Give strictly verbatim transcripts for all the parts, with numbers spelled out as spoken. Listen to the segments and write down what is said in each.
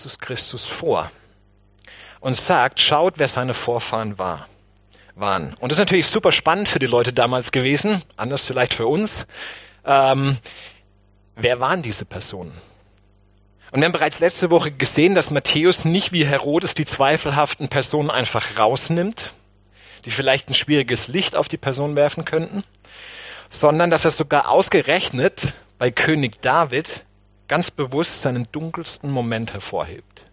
Jesus Christus vor und sagt, schaut, wer seine Vorfahren war, waren. Und das ist natürlich super spannend für die Leute damals gewesen, anders vielleicht für uns. Ähm, wer waren diese Personen? Und wir haben bereits letzte Woche gesehen, dass Matthäus nicht wie Herodes die zweifelhaften Personen einfach rausnimmt, die vielleicht ein schwieriges Licht auf die Person werfen könnten, sondern dass er sogar ausgerechnet bei König David ganz bewusst seinen dunkelsten Moment hervorhebt.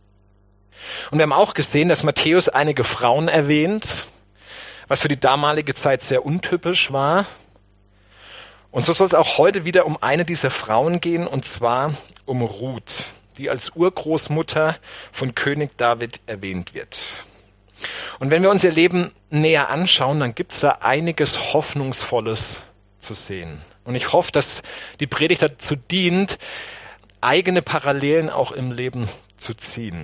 Und wir haben auch gesehen, dass Matthäus einige Frauen erwähnt, was für die damalige Zeit sehr untypisch war. Und so soll es auch heute wieder um eine dieser Frauen gehen, und zwar um Ruth, die als Urgroßmutter von König David erwähnt wird. Und wenn wir uns ihr Leben näher anschauen, dann gibt es da einiges Hoffnungsvolles zu sehen. Und ich hoffe, dass die Predigt dazu dient, eigene Parallelen auch im Leben zu ziehen.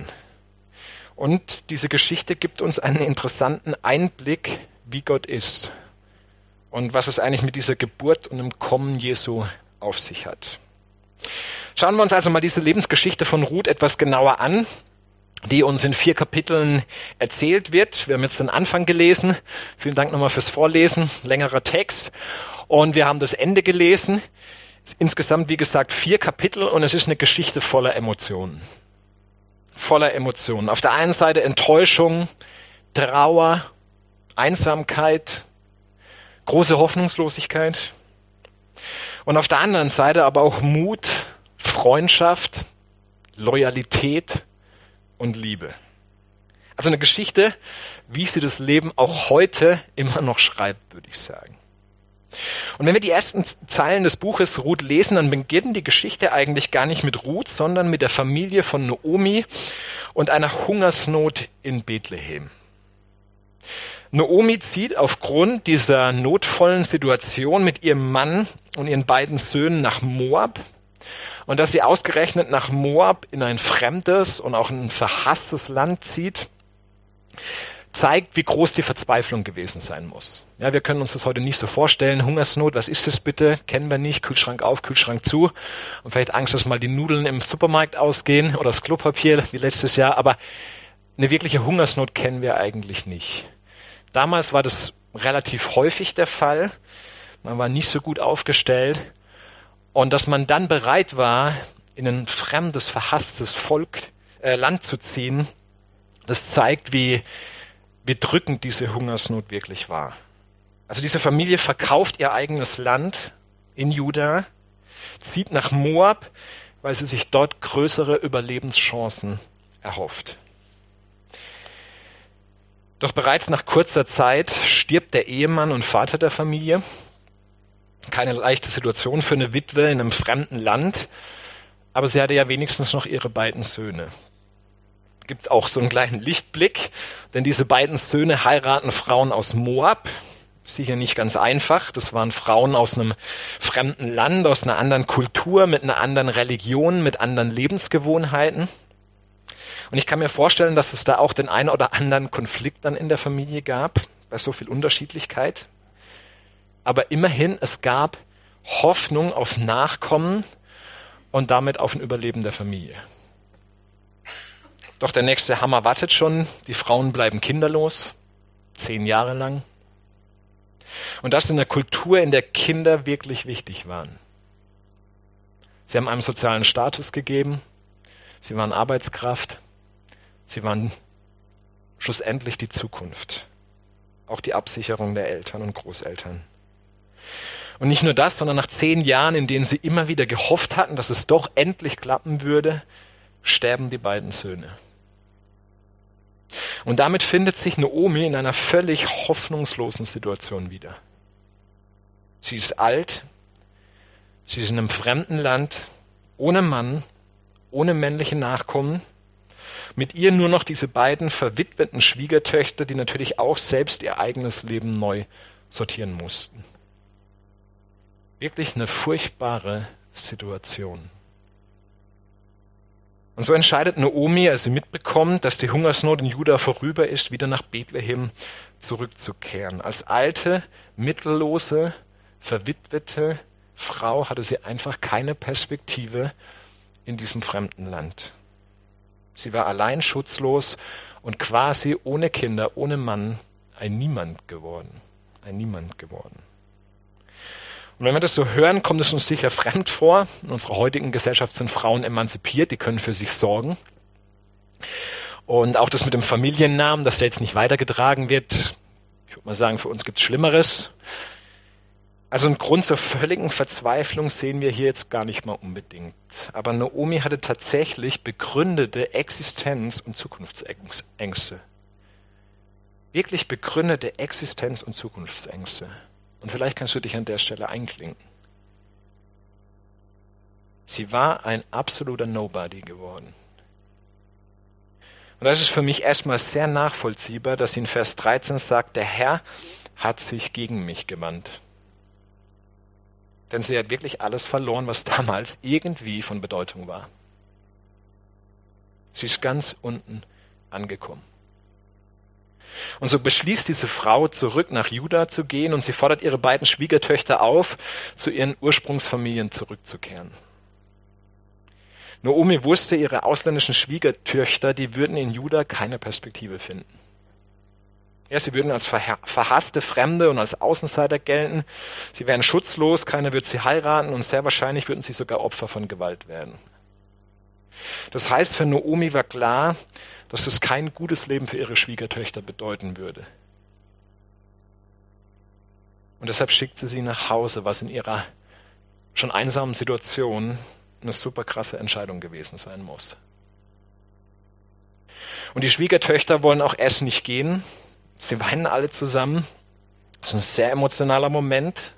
Und diese Geschichte gibt uns einen interessanten Einblick, wie Gott ist und was es eigentlich mit dieser Geburt und dem Kommen Jesu auf sich hat. Schauen wir uns also mal diese Lebensgeschichte von Ruth etwas genauer an, die uns in vier Kapiteln erzählt wird. Wir haben jetzt den Anfang gelesen. Vielen Dank nochmal fürs Vorlesen. Längerer Text. Und wir haben das Ende gelesen. Insgesamt, wie gesagt, vier Kapitel, und es ist eine Geschichte voller Emotionen. Voller Emotionen. Auf der einen Seite Enttäuschung, Trauer, Einsamkeit, große Hoffnungslosigkeit. Und auf der anderen Seite aber auch Mut, Freundschaft, Loyalität und Liebe. Also eine Geschichte, wie sie das Leben auch heute immer noch schreibt, würde ich sagen. Und wenn wir die ersten Zeilen des Buches Ruth lesen, dann beginnt die Geschichte eigentlich gar nicht mit Ruth, sondern mit der Familie von Naomi und einer Hungersnot in Bethlehem. Naomi zieht aufgrund dieser notvollen Situation mit ihrem Mann und ihren beiden Söhnen nach Moab. Und dass sie ausgerechnet nach Moab in ein fremdes und auch ein verhasstes Land zieht, zeigt, wie groß die Verzweiflung gewesen sein muss. Ja, wir können uns das heute nicht so vorstellen. Hungersnot, was ist das bitte? Kennen wir nicht. Kühlschrank auf, Kühlschrank zu. Und vielleicht Angst, dass mal die Nudeln im Supermarkt ausgehen oder das Klopapier wie letztes Jahr. Aber eine wirkliche Hungersnot kennen wir eigentlich nicht. Damals war das relativ häufig der Fall. Man war nicht so gut aufgestellt. Und dass man dann bereit war, in ein fremdes, verhasstes Volk, äh, Land zu ziehen, das zeigt, wie, wie drückend diese Hungersnot wirklich war. Also diese Familie verkauft ihr eigenes Land in Juda, zieht nach Moab, weil sie sich dort größere Überlebenschancen erhofft. Doch bereits nach kurzer Zeit stirbt der Ehemann und Vater der Familie. Keine leichte Situation für eine Witwe in einem fremden Land, aber sie hatte ja wenigstens noch ihre beiden Söhne. Gibt es auch so einen kleinen Lichtblick, denn diese beiden Söhne heiraten Frauen aus Moab. Sicher nicht ganz einfach. Das waren Frauen aus einem fremden Land, aus einer anderen Kultur, mit einer anderen Religion, mit anderen Lebensgewohnheiten. Und ich kann mir vorstellen, dass es da auch den einen oder anderen Konflikt dann in der Familie gab, bei so viel Unterschiedlichkeit. Aber immerhin, es gab Hoffnung auf Nachkommen und damit auf ein Überleben der Familie. Doch der nächste Hammer wartet schon. Die Frauen bleiben kinderlos, zehn Jahre lang. Und das in einer Kultur, in der Kinder wirklich wichtig waren. Sie haben einem sozialen Status gegeben, sie waren Arbeitskraft, sie waren schlussendlich die Zukunft, auch die Absicherung der Eltern und Großeltern. Und nicht nur das, sondern nach zehn Jahren, in denen sie immer wieder gehofft hatten, dass es doch endlich klappen würde, sterben die beiden Söhne. Und damit findet sich Naomi in einer völlig hoffnungslosen Situation wieder. Sie ist alt, sie ist in einem fremden Land, ohne Mann, ohne männliche Nachkommen, mit ihr nur noch diese beiden verwitweten Schwiegertöchter, die natürlich auch selbst ihr eigenes Leben neu sortieren mussten. Wirklich eine furchtbare Situation. Und so entscheidet Naomi, als sie mitbekommt, dass die Hungersnot in Juda vorüber ist, wieder nach Bethlehem zurückzukehren. Als alte, mittellose, verwitwete Frau hatte sie einfach keine Perspektive in diesem fremden Land. Sie war allein, schutzlos und quasi ohne Kinder, ohne Mann ein Niemand geworden. Ein Niemand geworden. Und wenn wir das so hören, kommt es uns sicher fremd vor. In unserer heutigen Gesellschaft sind Frauen emanzipiert, die können für sich sorgen. Und auch das mit dem Familiennamen, dass der jetzt nicht weitergetragen wird, ich würde mal sagen, für uns gibt es Schlimmeres. Also einen Grund zur völligen Verzweiflung sehen wir hier jetzt gar nicht mal unbedingt. Aber Naomi hatte tatsächlich begründete Existenz- und Zukunftsängste. Wirklich begründete Existenz- und Zukunftsängste. Und vielleicht kannst du dich an der Stelle einklinken. Sie war ein absoluter Nobody geworden. Und das ist für mich erstmal sehr nachvollziehbar, dass sie in Vers dreizehn sagt, der Herr hat sich gegen mich gewandt. Denn sie hat wirklich alles verloren, was damals irgendwie von Bedeutung war. Sie ist ganz unten angekommen. Und so beschließt diese Frau, zurück nach Juda zu gehen, und sie fordert ihre beiden Schwiegertöchter auf, zu ihren Ursprungsfamilien zurückzukehren. Naomi wusste, ihre ausländischen Schwiegertöchter, die würden in Juda keine Perspektive finden. Ja, sie würden als verhasste Fremde und als Außenseiter gelten. Sie wären schutzlos, keiner würde sie heiraten und sehr wahrscheinlich würden sie sogar Opfer von Gewalt werden. Das heißt, für Naomi war klar, dass das kein gutes Leben für ihre Schwiegertöchter bedeuten würde. Und deshalb schickt sie sie nach Hause, was in ihrer schon einsamen Situation eine super krasse Entscheidung gewesen sein muss. Und die Schwiegertöchter wollen auch erst nicht gehen. Sie weinen alle zusammen. Das ist ein sehr emotionaler Moment.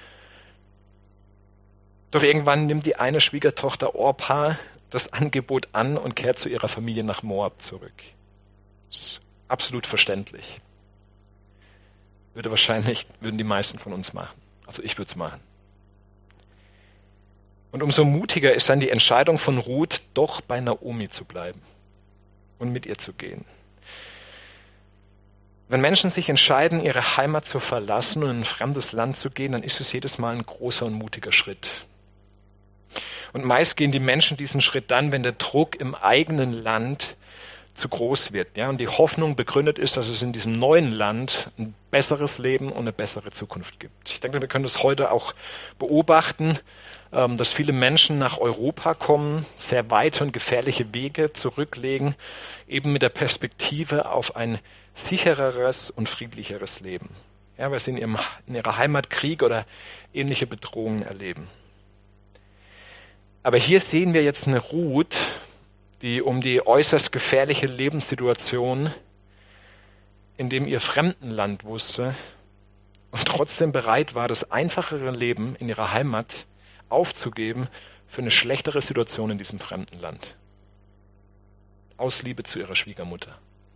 Doch irgendwann nimmt die eine Schwiegertochter Orpa das Angebot an und kehrt zu ihrer Familie nach Moab zurück. Das ist absolut verständlich. Würde wahrscheinlich, würden die meisten von uns machen. Also ich würde es machen. Und umso mutiger ist dann die Entscheidung von Ruth, doch bei Naomi zu bleiben und mit ihr zu gehen. Wenn Menschen sich entscheiden, ihre Heimat zu verlassen und in ein fremdes Land zu gehen, dann ist es jedes Mal ein großer und mutiger Schritt. Und meist gehen die Menschen diesen Schritt dann, wenn der Druck im eigenen Land zu groß wird. Ja, und die Hoffnung begründet ist, dass es in diesem neuen Land ein besseres Leben und eine bessere Zukunft gibt. Ich denke, wir können das heute auch beobachten, dass viele Menschen nach Europa kommen, sehr weite und gefährliche Wege zurücklegen, eben mit der Perspektive auf ein sichereres und friedlicheres Leben. Ja, weil sie in, ihrem, in ihrer Heimat Krieg oder ähnliche Bedrohungen erleben. Aber hier sehen wir jetzt eine Ruth, die um die äußerst gefährliche Lebenssituation in dem ihr Fremdenland wusste und trotzdem bereit war, das einfachere Leben in ihrer Heimat aufzugeben für eine schlechtere Situation in diesem Fremdenland. Aus Liebe zu ihrer Schwiegermutter.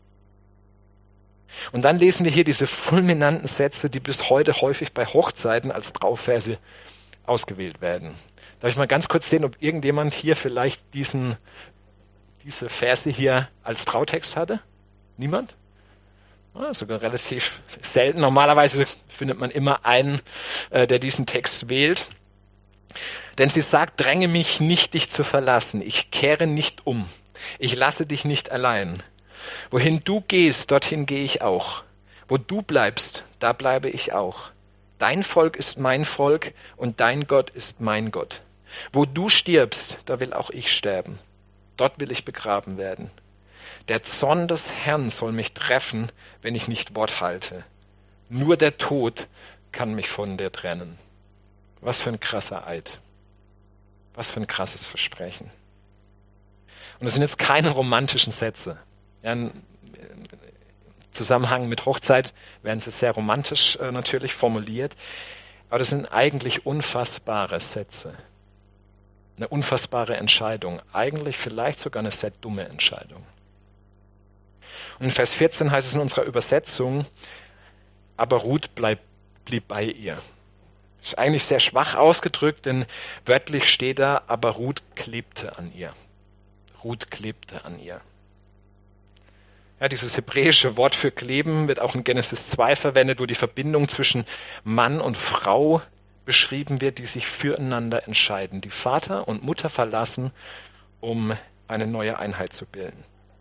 Und dann lesen wir hier diese fulminanten Sätze, die bis heute häufig bei Hochzeiten als Traufverse ausgewählt werden. Darf ich mal ganz kurz sehen, ob irgendjemand hier vielleicht diesen, diese Verse hier als Trautext hatte? Niemand? Ah, sogar relativ selten. Normalerweise findet man immer einen, äh, der diesen Text wählt. Denn sie sagt, dränge mich nicht, dich zu verlassen. Ich kehre nicht um. Ich lasse dich nicht allein. Wohin du gehst, dorthin gehe ich auch. Wo du bleibst, da bleibe ich auch. Dein Volk ist mein Volk und dein Gott ist mein Gott. Wo du stirbst, da will auch ich sterben. Dort will ich begraben werden. Der Zorn des Herrn soll mich treffen, wenn ich nicht Wort halte. Nur der Tod kann mich von dir trennen. Was für ein krasser Eid. Was für ein krasses Versprechen. Und das sind jetzt keine romantischen Sätze. Ja, im Zusammenhang mit Hochzeit werden sie sehr romantisch äh, natürlich formuliert. Aber das sind eigentlich unfassbare Sätze. Eine unfassbare Entscheidung. Eigentlich vielleicht sogar eine sehr dumme Entscheidung. Und in Vers vierzehn heißt es in unserer Übersetzung, aber Ruth bleib, blieb bei ihr. Das ist eigentlich sehr schwach ausgedrückt, denn wörtlich steht da, aber Ruth klebte an ihr. Ruth klebte an ihr. Ja, dieses hebräische Wort für kleben wird auch in Genesis zwei verwendet, wo die Verbindung zwischen Mann und Frau beschrieben wird, die sich füreinander entscheiden, die Vater und Mutter verlassen, um eine neue Einheit zu bilden.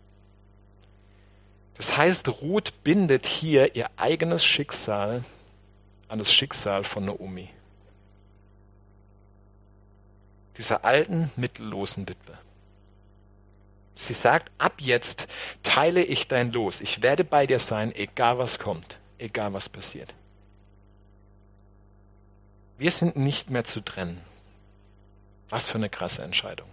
Das heißt, Ruth bindet hier ihr eigenes Schicksal an das Schicksal von Naomi, dieser alten, mittellosen Witwe. Sie sagt, ab jetzt teile ich dein Los. Ich werde bei dir sein, egal was kommt, egal was passiert. Wir sind nicht mehr zu trennen. Was für eine krasse Entscheidung.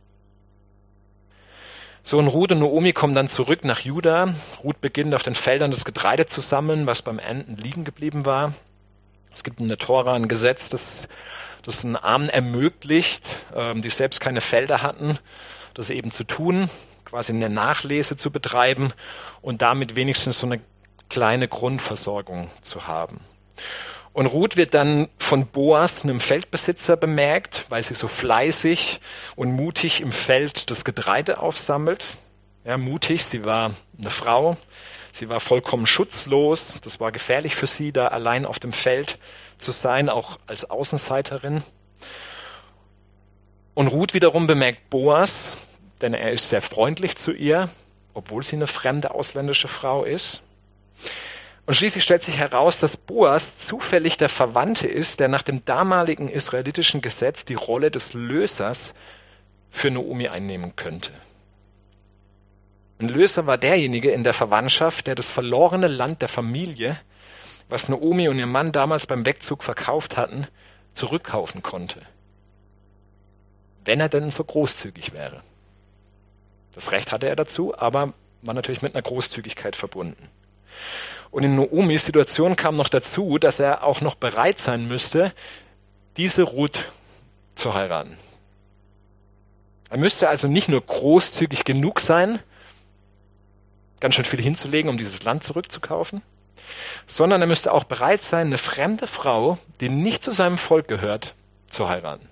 So, und Ruth und Naomi kommen dann zurück nach Juda. Ruth beginnt auf den Feldern das Getreide zu sammeln, was beim Ernten liegen geblieben war. Es gibt in der Tora ein Gesetz, das, das den Armen ermöglicht, ähm, die selbst keine Felder hatten, das eben zu tun, quasi eine Nachlese zu betreiben und damit wenigstens so eine kleine Grundversorgung zu haben. Und Ruth wird dann von Boas, einem Feldbesitzer, bemerkt, weil sie so fleißig und mutig im Feld das Getreide aufsammelt. Ja, mutig, sie war eine Frau, sie war vollkommen schutzlos. Das war gefährlich für sie, da allein auf dem Feld zu sein, auch als Außenseiterin. Und Ruth wiederum bemerkt Boas, denn er ist sehr freundlich zu ihr, obwohl sie eine fremde ausländische Frau ist. Und schließlich stellt sich heraus, dass Boas zufällig der Verwandte ist, der nach dem damaligen israelitischen Gesetz die Rolle des Lösers für Naomi einnehmen könnte. Ein Löser war derjenige in der Verwandtschaft, der das verlorene Land der Familie, was Naomi und ihr Mann damals beim Wegzug verkauft hatten, zurückkaufen konnte. Wenn er denn so großzügig wäre. Das Recht hatte er dazu, aber war natürlich mit einer Großzügigkeit verbunden. Und in Naomis Situation kam noch dazu, dass er auch noch bereit sein müsste, diese Ruth zu heiraten. Er müsste also nicht nur großzügig genug sein, ganz schön viel hinzulegen, um dieses Land zurückzukaufen, sondern er müsste auch bereit sein, eine fremde Frau, die nicht zu seinem Volk gehört, zu heiraten.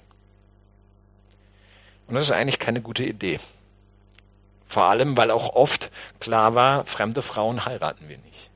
Und das ist eigentlich keine gute Idee. Vor allem, weil auch oft klar war, fremde Frauen heiraten wir nicht.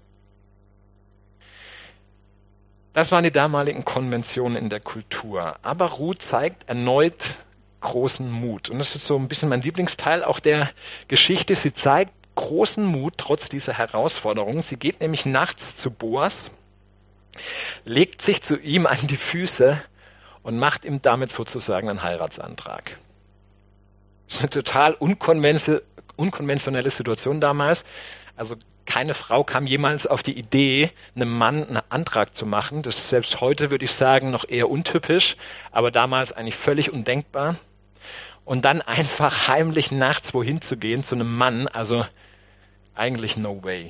Das waren die damaligen Konventionen in der Kultur. Aber Ruth zeigt erneut großen Mut. Und das ist so ein bisschen mein Lieblingsteil auch der Geschichte. Sie zeigt großen Mut trotz dieser Herausforderung. Sie geht nämlich nachts zu Boas, legt sich zu ihm an die Füße und macht ihm damit sozusagen einen Heiratsantrag. Das ist eine total unkonventionelle Situation damals. Also keine Frau kam jemals auf die Idee, einem Mann einen Antrag zu machen. Das ist selbst heute, würde ich sagen, noch eher untypisch, aber damals eigentlich völlig undenkbar. Und dann einfach heimlich nachts wohin zu gehen zu einem Mann, also eigentlich no way.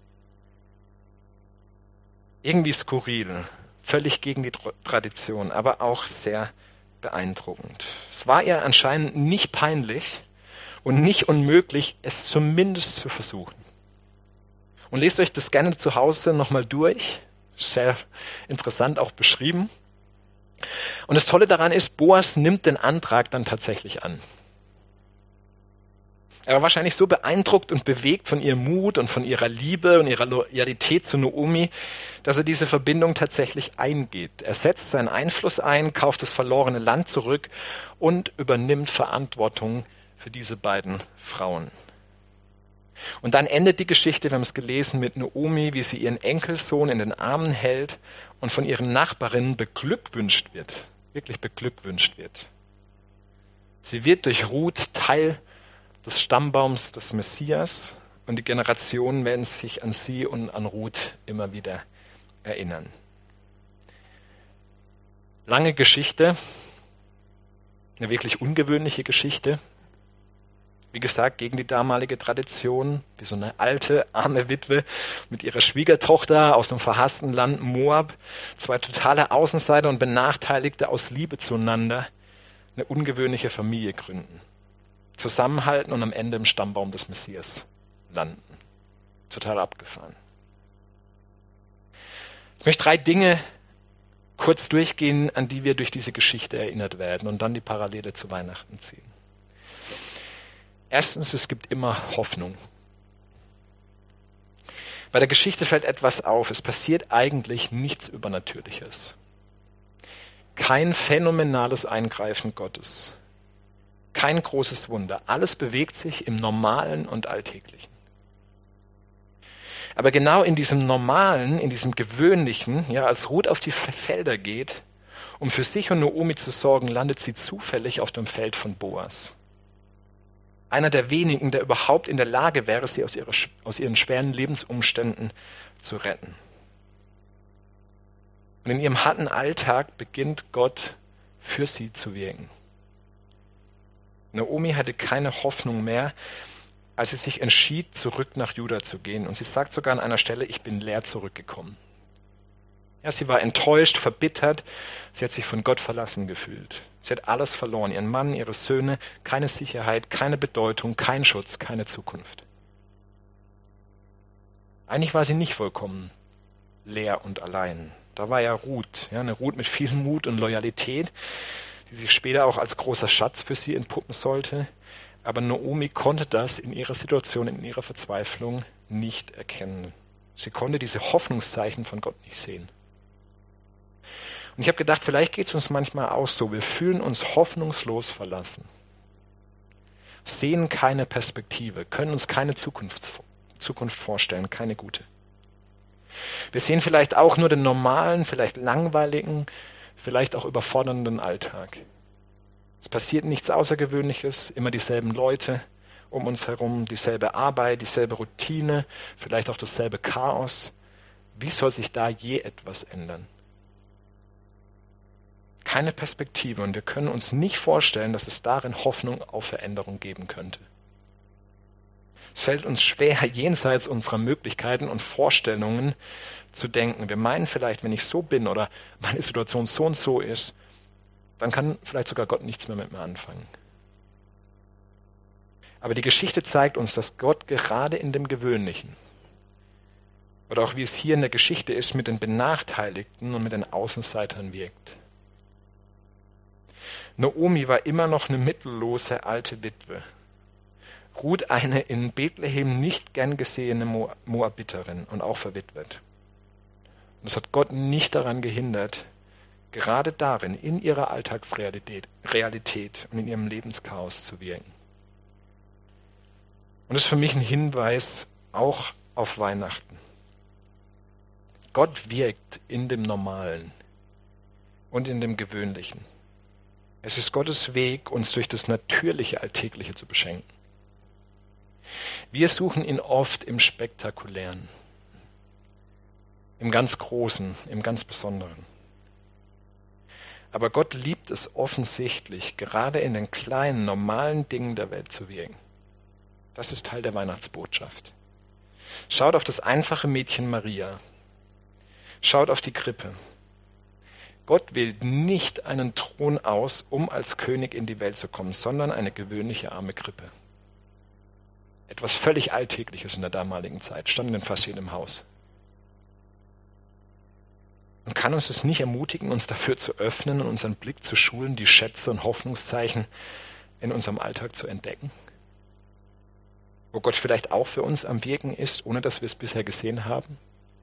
Irgendwie skurril, völlig gegen die Tradition, aber auch sehr beeindruckend. Es war ihr anscheinend nicht peinlich und nicht unmöglich, es zumindest zu versuchen. Und lest euch das gerne zu Hause nochmal durch. Sehr interessant auch beschrieben. Und das Tolle daran ist, Boas nimmt den Antrag dann tatsächlich an. Er war wahrscheinlich so beeindruckt und bewegt von ihrem Mut und von ihrer Liebe und ihrer Loyalität zu Naomi, dass er diese Verbindung tatsächlich eingeht. Er setzt seinen Einfluss ein, kauft das verlorene Land zurück und übernimmt Verantwortung für diese beiden Frauen. Und dann endet die Geschichte, wir haben es gelesen, mit Naomi, wie sie ihren Enkelsohn in den Armen hält und von ihren Nachbarinnen beglückwünscht wird, wirklich beglückwünscht wird. Sie wird durch Ruth Teil des Stammbaums des Messias und die Generationen werden sich an sie und an Ruth immer wieder erinnern. Lange Geschichte, eine wirklich ungewöhnliche Geschichte. Wie gesagt, gegen die damalige Tradition, wie so eine alte, arme Witwe mit ihrer Schwiegertochter aus dem verhassten Land Moab, zwei totale Außenseiter und Benachteiligte aus Liebe zueinander, eine ungewöhnliche Familie gründen, zusammenhalten und am Ende im Stammbaum des Messias landen. Total abgefahren. Ich möchte drei Dinge kurz durchgehen, an die wir durch diese Geschichte erinnert werden und dann die Parallele zu Weihnachten ziehen. Erstens, es gibt immer Hoffnung. Bei der Geschichte fällt etwas auf. Es passiert eigentlich nichts Übernatürliches. Kein phänomenales Eingreifen Gottes. Kein großes Wunder. Alles bewegt sich im Normalen und Alltäglichen. Aber genau in diesem Normalen, in diesem Gewöhnlichen, ja, als Ruth auf die Felder geht, um für sich und Naomi zu sorgen, landet sie zufällig auf dem Feld von Boas. Einer der wenigen, der überhaupt in der Lage wäre, sie aus, ihrer, aus ihren schweren Lebensumständen zu retten. Und in ihrem harten Alltag beginnt Gott für sie zu wirken. Naomi hatte keine Hoffnung mehr, als sie sich entschied, zurück nach Juda zu gehen. Und sie sagt sogar an einer Stelle, ich bin leer zurückgekommen. Ja, sie war enttäuscht, verbittert. Sie hat sich von Gott verlassen gefühlt. Sie hat alles verloren. Ihren Mann, ihre Söhne, keine Sicherheit, keine Bedeutung, kein Schutz, keine Zukunft. Eigentlich war sie nicht vollkommen leer und allein. Da war ja Ruth, ja, eine Ruth mit viel Mut und Loyalität, die sich später auch als großer Schatz für sie entpuppen sollte. Aber Naomi konnte das in ihrer Situation, in ihrer Verzweiflung nicht erkennen. Sie konnte diese Hoffnungszeichen von Gott nicht sehen. Und ich habe gedacht, vielleicht geht es uns manchmal auch so. Wir fühlen uns hoffnungslos verlassen, sehen keine Perspektive, können uns keine Zukunft, Zukunft vorstellen, keine gute. Wir sehen vielleicht auch nur den normalen, vielleicht langweiligen, vielleicht auch überfordernden Alltag. Es passiert nichts Außergewöhnliches, immer dieselben Leute um uns herum, dieselbe Arbeit, dieselbe Routine, vielleicht auch dasselbe Chaos. Wie soll sich da je etwas ändern? Keine Perspektive und wir können uns nicht vorstellen, dass es darin Hoffnung auf Veränderung geben könnte. Es fällt uns schwer, jenseits unserer Möglichkeiten und Vorstellungen zu denken. Wir meinen vielleicht, wenn ich so bin oder meine Situation so und so ist, dann kann vielleicht sogar Gott nichts mehr mit mir anfangen. Aber die Geschichte zeigt uns, dass Gott gerade in dem Gewöhnlichen, oder auch wie es hier in der Geschichte ist, mit den Benachteiligten und mit den Außenseitern wirkt. Naomi war immer noch eine mittellose alte Witwe. Ruth eine in Bethlehem nicht gern gesehene Moabiterin und auch verwitwet. Und das hat Gott nicht daran gehindert, gerade darin, in ihrer Alltagsrealität Realität und in ihrem Lebenschaos zu wirken. Und das ist für mich ein Hinweis auch auf Weihnachten. Gott wirkt in dem Normalen und in dem Gewöhnlichen. Es ist Gottes Weg, uns durch das natürliche Alltägliche zu beschenken. Wir suchen ihn oft im Spektakulären, im ganz Großen, im ganz Besonderen. Aber Gott liebt es offensichtlich, gerade in den kleinen, normalen Dingen der Welt zu wirken. Das ist Teil der Weihnachtsbotschaft. Schaut auf das einfache Mädchen Maria. Schaut auf die Krippe. Gott wählt nicht einen Thron aus, um als König in die Welt zu kommen, sondern eine gewöhnliche arme Krippe. Etwas völlig Alltägliches in der damaligen Zeit, stand in fast jedem Haus. Und kann uns das nicht ermutigen, uns dafür zu öffnen und unseren Blick zu schulen, die Schätze und Hoffnungszeichen in unserem Alltag zu entdecken? Wo Gott vielleicht auch für uns am Wirken ist, ohne dass wir es bisher gesehen haben?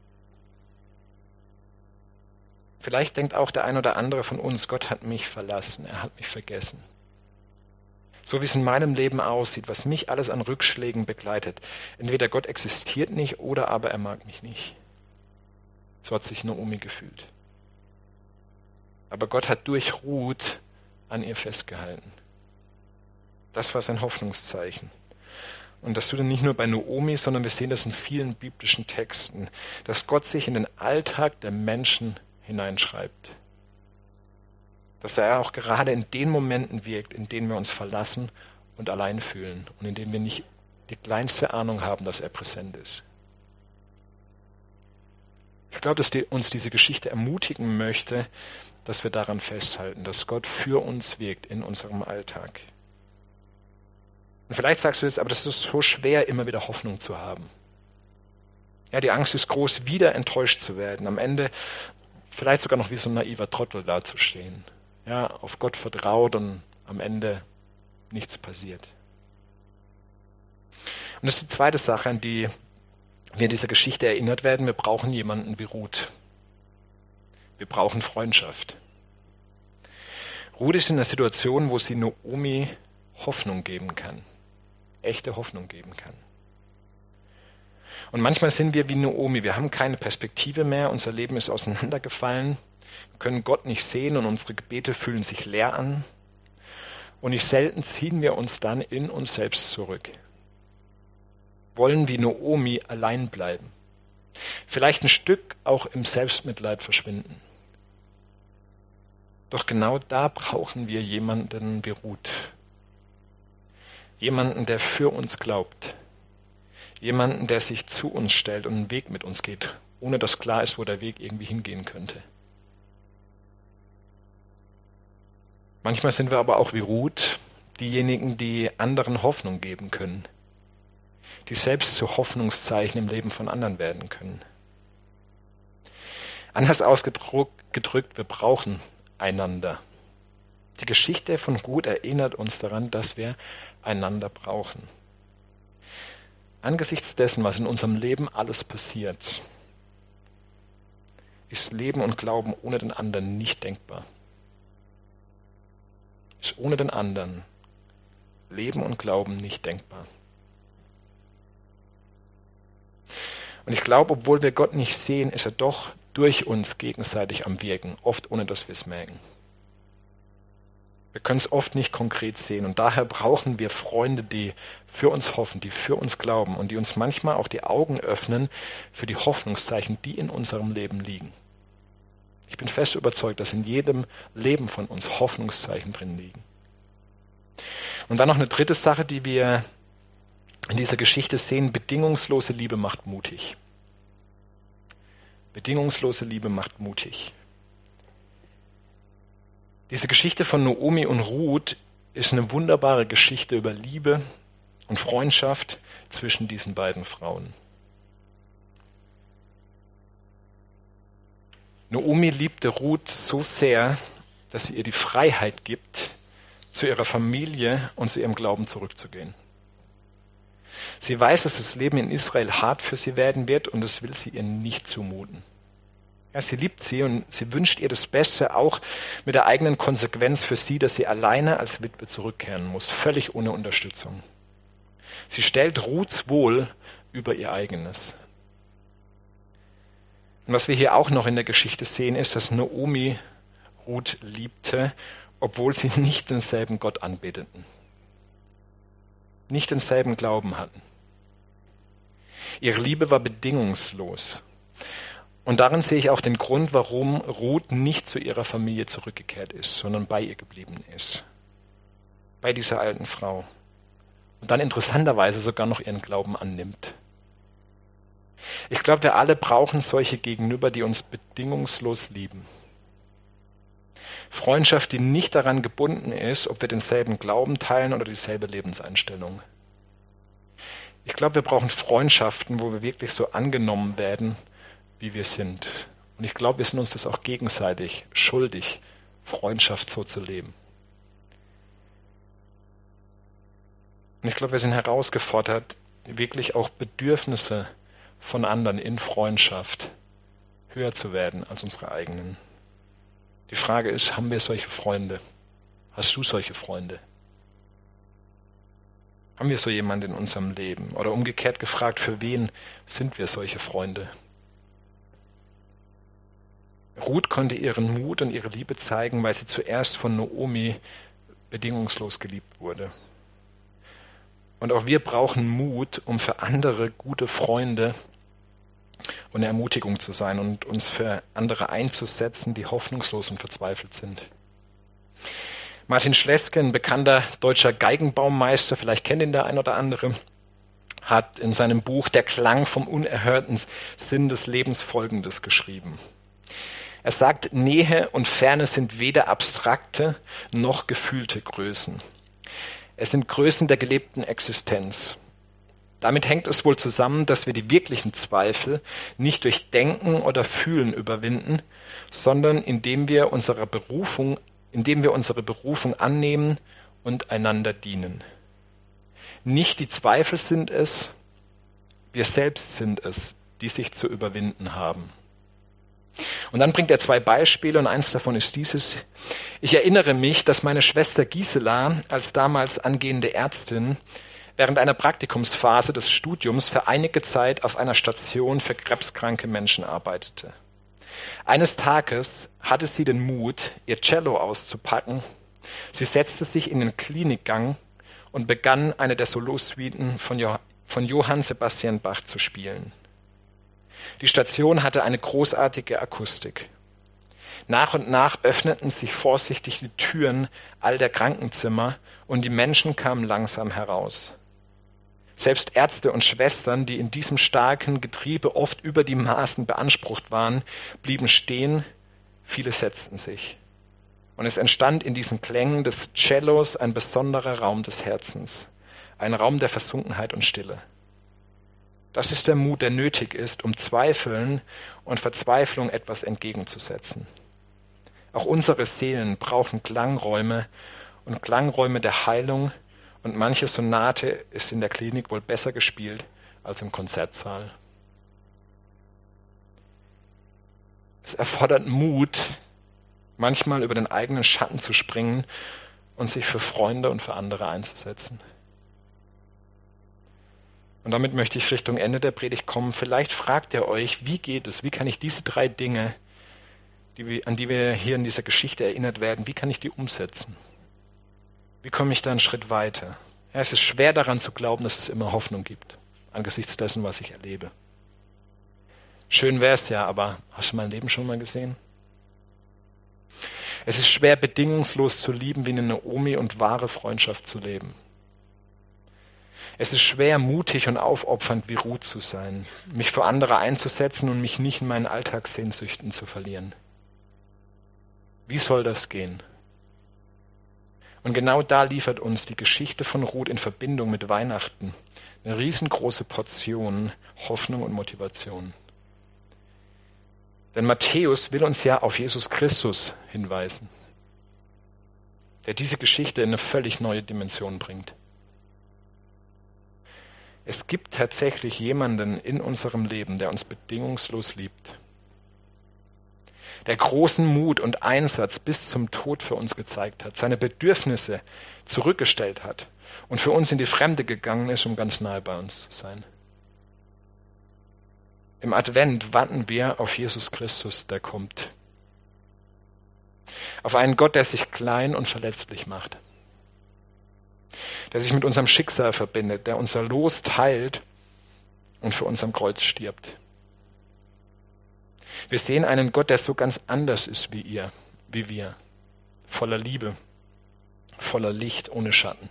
Vielleicht denkt auch der ein oder andere von uns, Gott hat mich verlassen, er hat mich vergessen. So wie es in meinem Leben aussieht, was mich alles an Rückschlägen begleitet. Entweder Gott existiert nicht oder aber er mag mich nicht. So hat sich Naomi gefühlt. Aber Gott hat durch Ruth an ihr festgehalten. Das war sein Hoffnungszeichen. Und das tut er nicht nur bei Naomi, sondern wir sehen das in vielen biblischen Texten, dass Gott sich in den Alltag der Menschen hineinschreibt. Dass er auch gerade in den Momenten wirkt, in denen wir uns verlassen und allein fühlen und in denen wir nicht die kleinste Ahnung haben, dass er präsent ist. Ich glaube, dass die, uns diese Geschichte ermutigen möchte, dass wir daran festhalten, dass Gott für uns wirkt in unserem Alltag. Und vielleicht sagst du jetzt, aber das ist so schwer, immer wieder Hoffnung zu haben. Ja, die Angst ist groß, wieder enttäuscht zu werden. Am Ende vielleicht sogar noch wie so ein naiver Trottel dazustehen. Ja, auf Gott vertraut und am Ende nichts passiert. Und das ist die zweite Sache, an die wir in dieser Geschichte erinnert werden. Wir brauchen jemanden wie Ruth. Wir brauchen Freundschaft. Ruth ist in einer Situation, wo sie Naomi Hoffnung geben kann. Echte Hoffnung geben kann. Und manchmal sind wir wie Naomi, wir haben keine Perspektive mehr, unser Leben ist auseinandergefallen, wir können Gott nicht sehen und unsere Gebete fühlen sich leer an. Und nicht selten ziehen wir uns dann in uns selbst zurück. Wollen wie Naomi allein bleiben. Vielleicht ein Stück auch im Selbstmitleid verschwinden. Doch genau da brauchen wir jemanden wie Ruth. Jemanden, der für uns glaubt. Jemanden, der sich zu uns stellt und einen Weg mit uns geht, ohne dass klar ist, wo der Weg irgendwie hingehen könnte. Manchmal sind wir aber auch wie Ruth, diejenigen, die anderen Hoffnung geben können, die selbst zu Hoffnungszeichen im Leben von anderen werden können. Anders ausgedrückt, wir brauchen einander. Die Geschichte von Ruth erinnert uns daran, dass wir einander brauchen. Angesichts dessen, was in unserem Leben alles passiert, ist Leben und Glauben ohne den anderen nicht denkbar. Ist ohne den anderen Leben und Glauben nicht denkbar. Und ich glaube, obwohl wir Gott nicht sehen, ist er doch durch uns gegenseitig am Wirken, oft ohne dass wir es merken. Wir können es oft nicht konkret sehen und daher brauchen wir Freunde, die für uns hoffen, die für uns glauben und die uns manchmal auch die Augen öffnen für die Hoffnungszeichen, die in unserem Leben liegen. Ich bin fest überzeugt, dass in jedem Leben von uns Hoffnungszeichen drin liegen. Und dann noch eine dritte Sache, die wir in dieser Geschichte sehen: bedingungslose Liebe macht mutig. Bedingungslose Liebe macht mutig. Diese Geschichte von Naomi und Ruth ist eine wunderbare Geschichte über Liebe und Freundschaft zwischen diesen beiden Frauen. Naomi liebte Ruth so sehr, dass sie ihr die Freiheit gibt, zu ihrer Familie und zu ihrem Glauben zurückzugehen. Sie weiß, dass das Leben in Israel hart für sie werden wird und das will sie ihr nicht zumuten. Ja, sie liebt sie und sie wünscht ihr das Beste, auch mit der eigenen Konsequenz für sie, dass sie alleine als Witwe zurückkehren muss, völlig ohne Unterstützung. Sie stellt Ruths Wohl über ihr eigenes. Und was wir hier auch noch in der Geschichte sehen, ist, dass Naomi Ruth liebte, obwohl sie nicht denselben Gott anbeteten, nicht denselben Glauben hatten. Ihre Liebe war bedingungslos. Und darin sehe ich auch den Grund, warum Ruth nicht zu ihrer Familie zurückgekehrt ist, sondern bei ihr geblieben ist. Bei dieser alten Frau. Und dann interessanterweise sogar noch ihren Glauben annimmt. Ich glaube, wir alle brauchen solche Gegenüber, die uns bedingungslos lieben. Freundschaft, die nicht daran gebunden ist, ob wir denselben Glauben teilen oder dieselbe Lebenseinstellung. Ich glaube, wir brauchen Freundschaften, wo wir wirklich so angenommen werden, wie wir sind. Und ich glaube, wir sind uns das auch gegenseitig schuldig, Freundschaft so zu leben. Und ich glaube, wir sind herausgefordert, wirklich auch Bedürfnisse von anderen in Freundschaft höher zu werden als unsere eigenen. Die Frage ist, haben wir solche Freunde? Hast du solche Freunde? Haben wir so jemanden in unserem Leben? Oder umgekehrt gefragt, für wen sind wir solche Freunde? Ruth konnte ihren Mut und ihre Liebe zeigen, weil sie zuerst von Naomi bedingungslos geliebt wurde. Und auch wir brauchen Mut, um für andere gute Freunde und eine Ermutigung zu sein und uns für andere einzusetzen, die hoffnungslos und verzweifelt sind. Martin Schleske, ein bekannter deutscher Geigenbaumeister, vielleicht kennt ihn der ein oder andere, hat in seinem Buch Der Klang vom unerhörten Sinn des Lebens Folgendes geschrieben. Er sagt, Nähe und Ferne sind weder abstrakte noch gefühlte Größen. Es sind Größen der gelebten Existenz. Damit hängt es wohl zusammen, dass wir die wirklichen Zweifel nicht durch Denken oder Fühlen überwinden, sondern indem wir unsere Berufung, indem wir unsere Berufung annehmen und einander dienen. Nicht die Zweifel sind es, wir selbst sind es, die sich zu überwinden haben. Und dann bringt er zwei Beispiele und eins davon ist dieses. Ich erinnere mich, dass meine Schwester Gisela als damals angehende Ärztin während einer Praktikumsphase des Studiums für einige Zeit auf einer Station für krebskranke Menschen arbeitete. Eines Tages hatte sie den Mut, ihr Cello auszupacken. Sie setzte sich in den Klinikgang und begann, eine der Solosuiten von, jo- von Johann Sebastian Bach zu spielen. Die Station hatte eine großartige Akustik. Nach und nach öffneten sich vorsichtig die Türen all der Krankenzimmer und die Menschen kamen langsam heraus. Selbst Ärzte und Schwestern, die in diesem starken Getriebe oft über die Maßen beansprucht waren, blieben stehen, viele setzten sich. Und es entstand in diesen Klängen des Cellos ein besonderer Raum des Herzens, ein Raum der Versunkenheit und Stille. Das ist der Mut, der nötig ist, um Zweifeln und Verzweiflung etwas entgegenzusetzen. Auch unsere Seelen brauchen Klangräume und Klangräume der Heilung, und manche Sonate ist in der Klinik wohl besser gespielt als im Konzertsaal. Es erfordert Mut, manchmal über den eigenen Schatten zu springen und sich für Freunde und für andere einzusetzen. Und damit möchte ich Richtung Ende der Predigt kommen. Vielleicht fragt ihr euch, wie geht es, wie kann ich diese drei Dinge, die wir, an die wir hier in dieser Geschichte erinnert werden, wie kann ich die umsetzen? Wie komme ich da einen Schritt weiter? Ja, es ist schwer daran zu glauben, dass es immer Hoffnung gibt, angesichts dessen, was ich erlebe. Schön wäre es ja, aber hast du mein Leben schon mal gesehen? Es ist schwer, bedingungslos zu lieben, wie eine Naomi und wahre Freundschaft zu leben. Es ist schwer, mutig und aufopfernd wie Ruth zu sein, mich für andere einzusetzen und mich nicht in meinen Alltagssehnsüchten zu verlieren. Wie soll das gehen? Und genau da liefert uns die Geschichte von Ruth in Verbindung mit Weihnachten eine riesengroße Portion Hoffnung und Motivation. Denn Matthäus will uns ja auf Jesus Christus hinweisen, der diese Geschichte in eine völlig neue Dimension bringt. Es gibt tatsächlich jemanden in unserem Leben, der uns bedingungslos liebt, der großen Mut und Einsatz bis zum Tod für uns gezeigt hat, seine Bedürfnisse zurückgestellt hat und für uns in die Fremde gegangen ist, um ganz nahe bei uns zu sein. Im Advent warten wir auf Jesus Christus, der kommt. Auf einen Gott, der sich klein und verletzlich macht. Der sich mit unserem Schicksal verbindet, der unser Los teilt und für uns am Kreuz stirbt. Wir sehen einen Gott, der so ganz anders ist wie ihr, wie wir. Voller Liebe, voller Licht, ohne Schatten.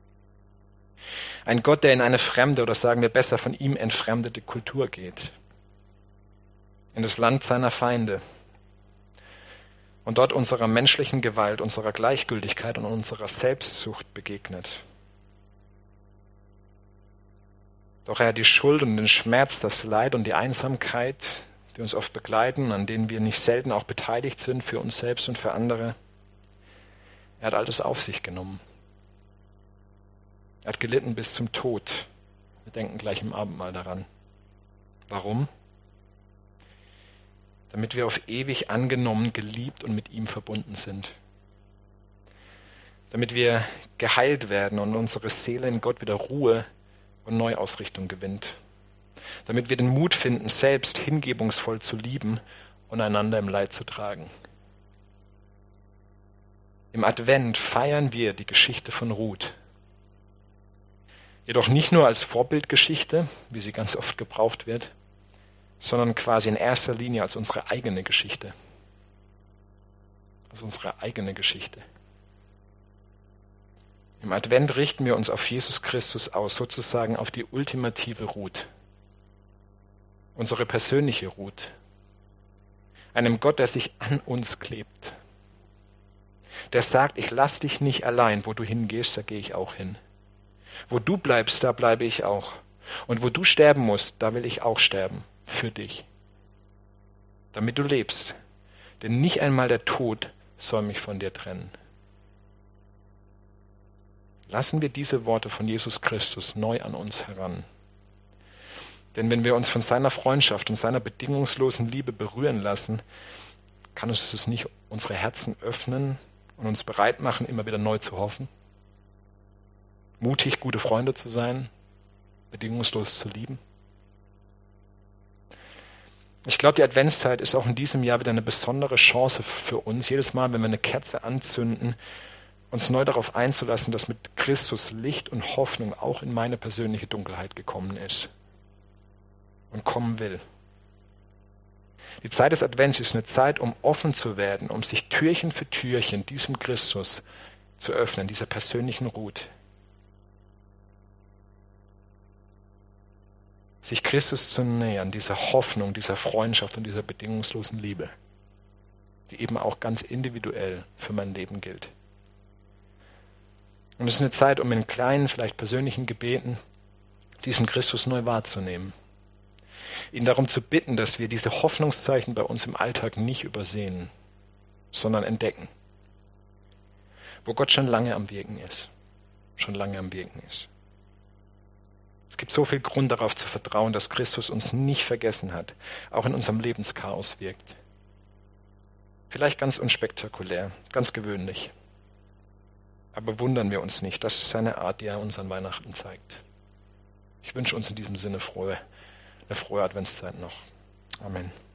Ein Gott, der in eine fremde oder sagen wir besser von ihm entfremdete Kultur geht. In das Land seiner Feinde. Und dort unserer menschlichen Gewalt, unserer Gleichgültigkeit und unserer Selbstsucht begegnet. Doch er hat die Schuld und den Schmerz, das Leid und die Einsamkeit, die uns oft begleiten, an denen wir nicht selten auch beteiligt sind, für uns selbst und für andere. Er hat all das auf sich genommen. Er hat gelitten bis zum Tod. Wir denken gleich im Abendmahl daran. Warum? Damit wir auf ewig angenommen, geliebt und mit ihm verbunden sind. Damit wir geheilt werden und unsere Seele in Gott wieder Ruhe und Neuausrichtung gewinnt. Damit wir den Mut finden, selbst hingebungsvoll zu lieben und einander im Leid zu tragen. Im Advent feiern wir die Geschichte von Ruth. Jedoch nicht nur als Vorbildgeschichte, wie sie ganz oft gebraucht wird, sondern quasi in erster Linie als unsere eigene Geschichte. Als unsere eigene Geschichte. Im Advent richten wir uns auf Jesus Christus aus, sozusagen auf die ultimative Ruth. Unsere persönliche Ruth. Einem Gott, der sich an uns klebt. Der sagt, ich lass dich nicht allein, wo du hingehst, da gehe ich auch hin. Wo du bleibst, da bleibe ich auch. Und wo du sterben musst, da will ich auch sterben. Für dich. Damit du lebst. Denn nicht einmal der Tod soll mich von dir trennen. Lassen wir diese Worte von Jesus Christus neu an uns heran. Denn wenn wir uns von seiner Freundschaft und seiner bedingungslosen Liebe berühren lassen, kann uns das nicht unsere Herzen öffnen und uns bereit machen, immer wieder neu zu hoffen? Mutig, gute Freunde zu sein, bedingungslos zu lieben. Ich glaube, die Adventszeit ist auch in diesem Jahr wieder eine besondere Chance für uns, jedes Mal, wenn wir eine Kerze anzünden, uns neu darauf einzulassen, dass mit Christus Licht und Hoffnung auch in meine persönliche Dunkelheit gekommen ist und kommen will. Die Zeit des Advents ist eine Zeit, um offen zu werden, um sich Türchen für Türchen diesem Christus zu öffnen, dieser persönlichen Ruth. Sich Christus zu nähern, dieser Hoffnung, dieser Freundschaft und dieser bedingungslosen Liebe, die eben auch ganz individuell für mein Leben gilt. Und es ist eine Zeit, um in kleinen, vielleicht persönlichen Gebeten diesen Christus neu wahrzunehmen. Ihn darum zu bitten, dass wir diese Hoffnungszeichen bei uns im Alltag nicht übersehen, sondern entdecken. Wo Gott schon lange am Wirken ist. Schon lange am Wirken ist. Es gibt so viel Grund darauf zu vertrauen, dass Christus uns nicht vergessen hat, auch in unserem Lebenschaos wirkt. Vielleicht ganz unspektakulär, ganz gewöhnlich. Aber wundern wir uns nicht, das ist seine Art, die er uns an Weihnachten zeigt. Ich wünsche uns in diesem Sinne frohe, eine frohe Adventszeit noch. Amen.